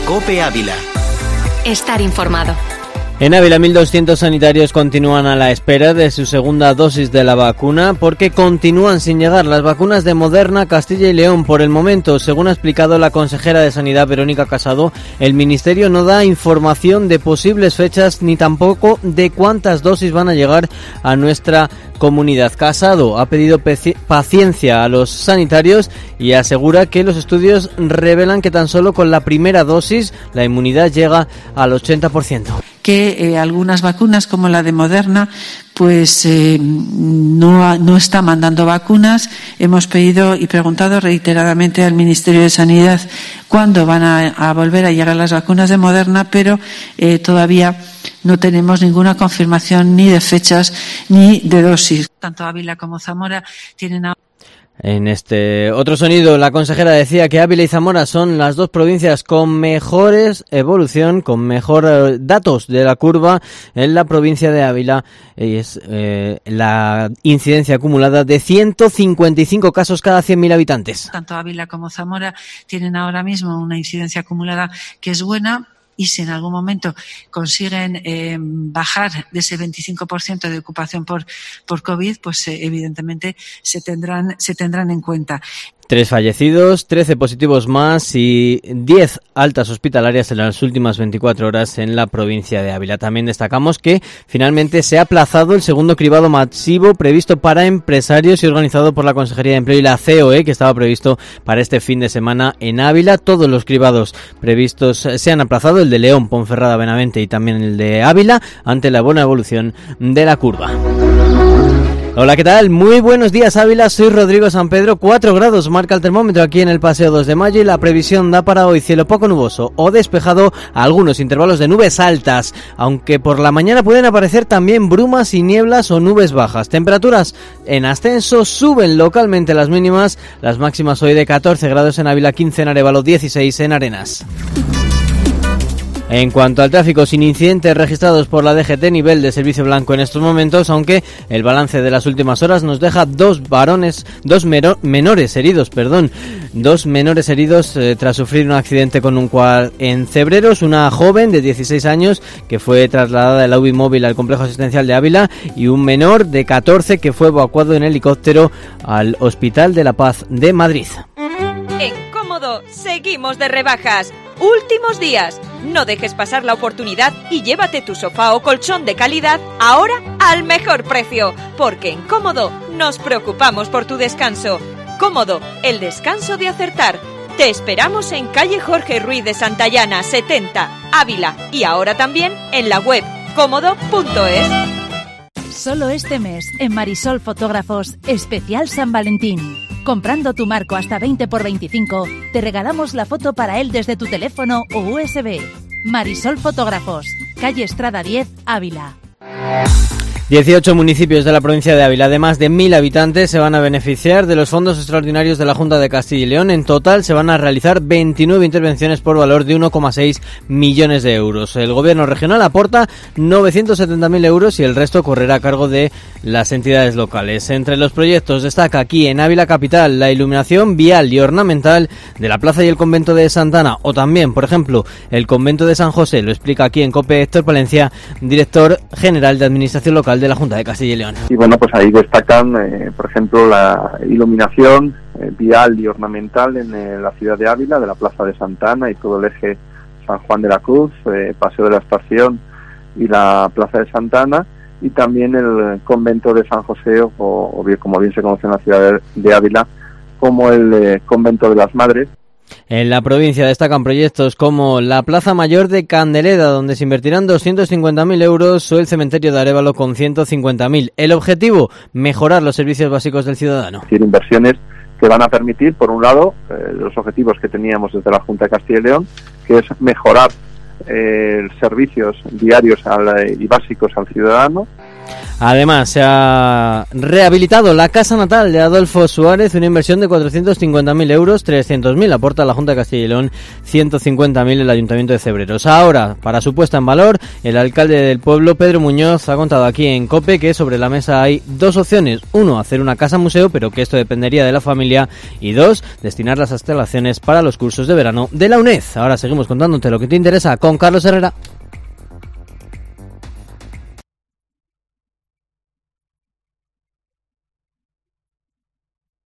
COPE Ávila. Estar informado. En Ávila, 1.200 sanitarios continúan a la espera de su segunda dosis de la vacuna porque continúan sin llegar las vacunas de Moderna, Castilla y León. Por el momento, según ha explicado la consejera de Sanidad, Verónica Casado, el Ministerio no da información de posibles fechas ni tampoco de cuántas dosis van a llegar a nuestra comunidad. Casado ha pedido paciencia a los sanitarios y asegura que los estudios revelan que tan solo con la primera dosis la inmunidad llega al 80%. Que algunas vacunas como la de Moderna pues no está mandando vacunas. Hemos pedido y preguntado reiteradamente al Ministerio de Sanidad cuándo van a volver a llegar las vacunas de Moderna, pero todavía no tenemos ninguna confirmación ni de fechas ni de dosis. Tanto Ávila como Zamora tienen ahora. En este otro sonido, la consejera decía que Ávila y Zamora son las dos provincias con mejores evolución, con mejor datos de la curva en la provincia de Ávila. Es la incidencia acumulada de 155 casos cada 100.000 habitantes. Tanto Ávila como Zamora tienen ahora mismo una incidencia acumulada que es buena. Y si en algún momento consiguen bajar de ese 25% de ocupación por COVID, pues evidentemente se tendrán en cuenta. 3 fallecidos, 13 positivos más y 10 altas hospitalarias en las últimas 24 horas en la provincia de Ávila. También destacamos que finalmente se ha aplazado el segundo cribado masivo previsto para empresarios y organizado por la Consejería de Empleo y la COE, que estaba previsto para este fin de semana en Ávila. Todos los cribados previstos se han aplazado, el de León, Ponferrada, Benavente y también el de Ávila, ante la buena evolución de la curva. Hola, ¿qué tal? Muy buenos días, Ávila. Soy Rodrigo San Pedro. 4 grados marca el termómetro aquí en el Paseo 2 de Mayo y la previsión da para hoy cielo poco nuboso o despejado, algunos intervalos de nubes altas, aunque por la mañana pueden aparecer también brumas y nieblas o nubes bajas. Temperaturas en ascenso, suben localmente las mínimas, las máximas hoy de 14 grados en Ávila, 15 en Arévalo, 16 en Arenas. En cuanto al tráfico, sin incidentes registrados por la DGT, nivel de servicio blanco en estos momentos, aunque el balance de las últimas horas nos deja dos menores heridos tras sufrir un accidente con un quad en Cebreros, una joven de 16 años que fue trasladada de la UBI móvil al complejo asistencial de Ávila y un menor de 14 que fue evacuado en helicóptero al Hospital de la Paz de Madrid. En Cómodo seguimos de rebajas. Últimos días. No dejes pasar la oportunidad y llévate tu sofá o colchón de calidad ahora al mejor precio, porque en Cómodo nos preocupamos por tu descanso. Cómodo, el descanso de acertar. Te esperamos en calle Jorge Ruiz de Santayana, 70, Ávila, y ahora también en la web cómodo.es. Solo este mes, en Marisol Fotógrafos, especial San Valentín. Comprando tu marco hasta 20x25, te regalamos la foto para él desde tu teléfono o USB. Marisol Fotógrafos, calle Estrada 10, Ávila. 18 municipios de la provincia de Ávila de más de 1.000 habitantes se van a beneficiar de los fondos extraordinarios de la Junta de Castilla y León. En total se van a realizar 29 intervenciones por valor de 1,6 millones de euros. El gobierno regional aporta 970.000 euros y el resto correrá a cargo de las entidades locales. Entre los proyectos destaca aquí en Ávila capital la iluminación vial y ornamental de la plaza y el convento de Santana, o también, por ejemplo, el convento de San José. Lo explica aquí en COPE Héctor Palencia, director general de Administración Local de la Junta de Castilla y León. Y bueno, pues ahí destacan, por ejemplo, la iluminación vial y ornamental en la ciudad de Ávila, de la Plaza de Santana y todo el eje San Juan de la Cruz, Paseo de la Estación y la Plaza de Santana, y también el convento de San José, o bien, como bien se conoce en la ciudad de Ávila, como el convento de las Madres. En la provincia destacan proyectos como la Plaza Mayor de Candeleda, donde se invertirán 250.000 euros, o el cementerio de Arévalo con 150.000. El objetivo, mejorar los servicios básicos del ciudadano. Es decir, inversiones que van a permitir, por un lado, los objetivos que teníamos desde la Junta de Castilla y León, que es mejorar servicios diarios y básicos al ciudadano. Además, se ha rehabilitado la casa natal de Adolfo Suárez, una inversión de 450.000 euros, 300.000 aporta la Junta de Castilla y León, 150.000 el Ayuntamiento de Cebreros. Ahora, para su puesta en valor, el alcalde del pueblo, Pedro Muñoz, ha contado aquí en COPE que sobre la mesa hay dos opciones. Uno, hacer una casa museo, pero que esto dependería de la familia. Y dos, destinar las instalaciones para los cursos de verano de la UNED. Ahora seguimos contándote lo que te interesa con Carlos Herrera.